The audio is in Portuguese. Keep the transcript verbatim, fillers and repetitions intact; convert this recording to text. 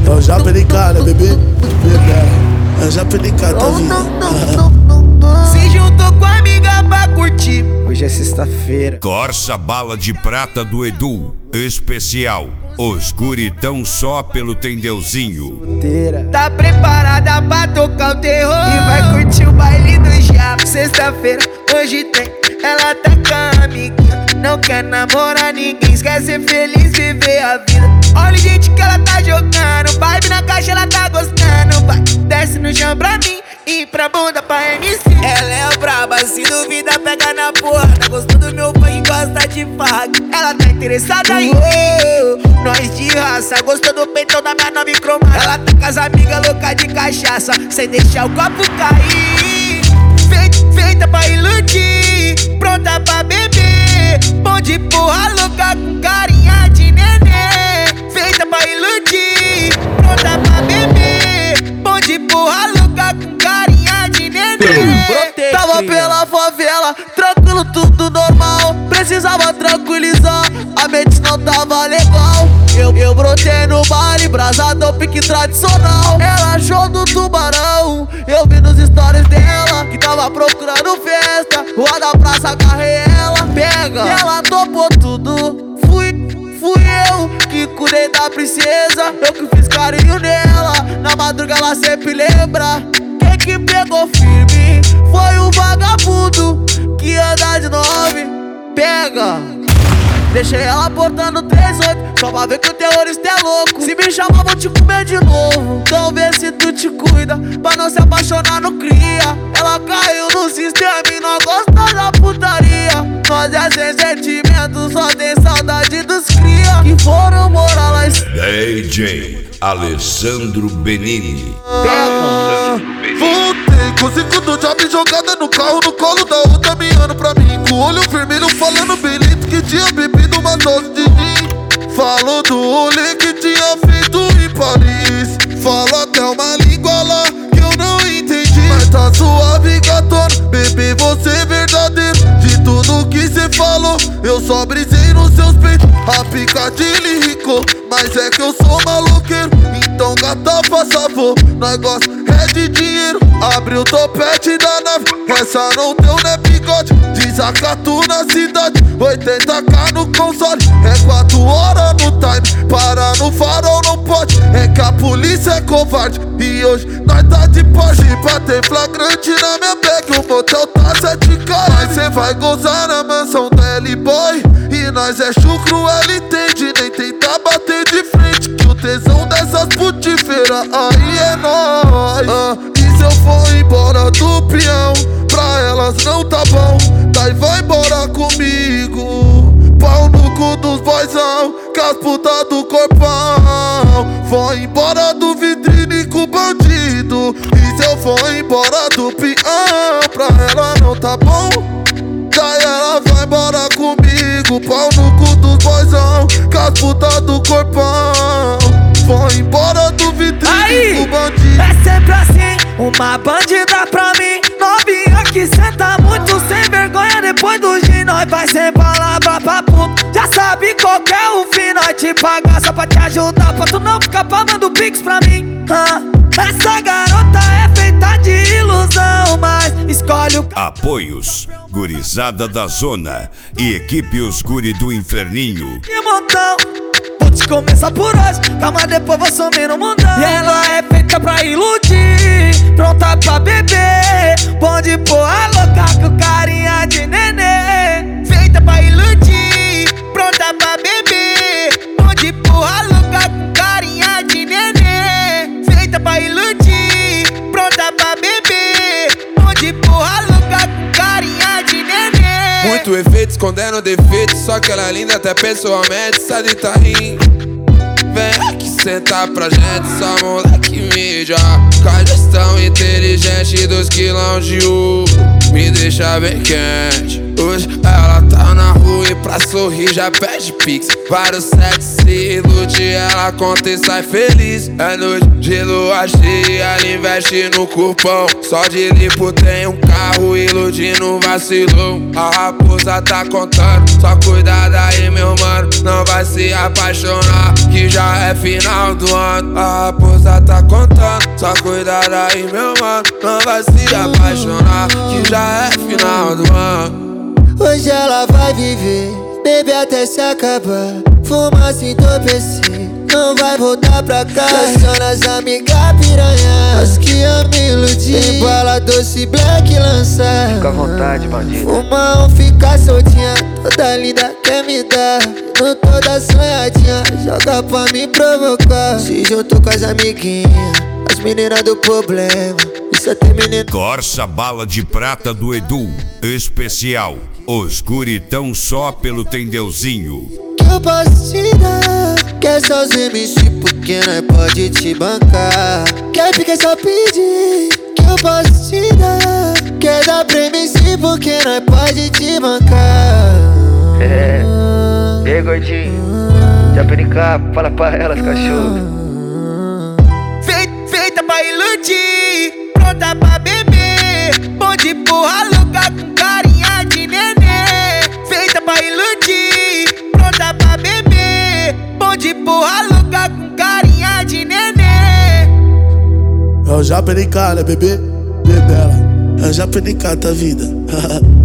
Eu já perdi cara, bebê. Eu já perdi cara, tá vindo. Se juntou com a amiga pra curtir. Hoje é sexta-feira. Corsa Bala de Prata do Edu. Especial. Os guritão só pelo Tendeuzinho. Tá preparada pra tocar o terror e vai curtir o baile do diabo. Sexta-feira, hoje tem. Ela tá com a amiguinha. Não quer namorar ninguém, quer ser feliz, viver a vida. Olha o gente que ela tá jogando. Vibe na caixa, ela tá gostando. Vai, desce no chão pra mim e pra bunda pra M C. Ela é braba, se duvida pega na porrada. Gostou do meu fã e gosta de farra. Ela tá interessada em oh, nós de raça. Gostou do peitão da minha nova cromada. Ela tá com as amigas loucas de cachaça, sem deixar o copo cair. Feita, feita pra iludir, pronta pra beber. Bom de porra louca com carinha de neném. Feita pra iludir, pronta pra beber. Bom de porra louca com carinha de neném. Tava pela favela, tranquilo, tudo normal. Precisava tranquilizar, a mente não tava legal. Eu, eu brotei no baile, brasadão, pique tradicional. Ela achou do tubarão, eu vi nos stories dela que tava procurando festa. Rua da praça, agarrei ela, pega. E ela topou tudo, fui, fui eu que cuidei da princesa. Eu que fiz carinho nela, na madruga ela sempre lembra. Quem que pegou firme foi o vagabundo que anda de nove, pega. Deixei ela portando três oito, só pra ver que o terrorista é louco. Se me chamar vou te comer de novo, então vê se tu te cuida, pra não se apaixonar no cria. Ela caiu no sistema e não gosta da putaria. Nós é sem sentimento, só tem saudade dos cria que foram morar lá. D J Alessandro Benini. Pega. Voltei com cinco do job jogada no carro, no colo da outra miando pra mim. Com o olho vermelho falando belito que tinha bebido uma dose de gin. Falou do rolê que tinha feito em Paris. Falou até uma língua lá que eu não entendi. Mas tá suave, gatona, bebê, você é verdadeiro. De tudo que cê falou, eu só brisei nos seus peitos. A picadilha ricou, mas é que eu sou maloqueiro. Então gata, faça favor, nós gosta é de dinheiro. Abre o topete da nave, essa não deu né bigode. Desacatu na cidade, oitenta k no console. É quatro horas no time, para no farol não pode. É que a polícia é covarde e hoje nós tá de Porsche. Pra ter flagrante na minha bag, o motel tá sete k. Mas cê vai gozar na mansão da L-Boy e nós é chucro, ela entende. Nem tentar bater de frente, que o tesão dessas putifeiras aí é nóis. ah, E se eu for embora do peão, pra elas não tá bom, daí vai embora comigo. Pau no cu dos boizão, com as putas do corpão. Vou embora do vitrine com bandido. E se eu for embora do peão, pra ela não tá bom, daí ela vai embora comigo. Pau no cu dos boizão, com as putas do corpão. Vou embora do vitrine Aí, com bandido. é sempre assim, uma bandida pra mim. Novinha que senta muito sem vergonha. Depois do gin nós vai sem palavra pra puto. Já sabe qual que é o fim, nós te pagar só pra te ajudar, pra tu não ficar pagando pix pra mim. ah, Essa garota é feita de ilusão, mas escolhe o Apoios Gurizada da Zona e equipe Os Guri do Inferninho. de montão. Putz, começa por hoje, calma, depois vou sumir no mundão. E ela é feita pra iludir, pronta pra beber. Bom de porra louca com carinha de neném. Feita pra iludir, pronta pra beber. Bom de porra louca com carinha de neném. Feita pra iludir, pronta pra beber. Bom de porra louca com carinha de neném. Muito efeito escondendo defeito, só que ela é linda até pessoalmente, sabe de tá rindo. Vem aqui sentar pra gente, só moleque mídia. Com a gestão inteligente dos quilão de ouro, me deixa bem quente. Hoje ela tá na rua e pra sorrir já pede pix. Vários sexos se ilude, ela conta e sai feliz. É noite de lua cheia, ela investe no corpão. Só de lipo tem um carro, iludindo vacilão. A raposa tá contando, só cuidado aí meu mano, não vai se apaixonar, que já é é final do ano, a raposa tá contando. Só cuidado aí, meu mano, não vai se apaixonar, que já é final do ano. Hoje ela vai viver, beber até se acabar, fumar se entorpecer, não vai voltar pra cá. Aciona as amigas piranha, as que eu me iludi. Tem bala doce black lançar. Fica à vontade, bandido. Uma um fica soltinha, toda linda quer me dar. Não toda sonhadinha, joga pra me provocar. Se juntou com as amiguinhas, as meninas do problema. Isso é ter menino. Corsa Bala de Prata do Edu, especial, os guritão só pelo Tendeuzinho. Que eu posso te dar, quer só os M C porque nós pode te bancar. Quer ficar só pedir, que eu posso te dar. Quer dar pra M C porque nós pode te bancar. É, e aí gordinho, já pericar, fala pra elas, cachorro. Feita, feita pra iludir, pronta pra beber, bom de porra louca com carinha de nenê. Feita pra iludir, pronta pra beber, bom de porra louca com carinha de nenê. Eu já pericar, né, bebê? Bebela, eu já pericar tua vida.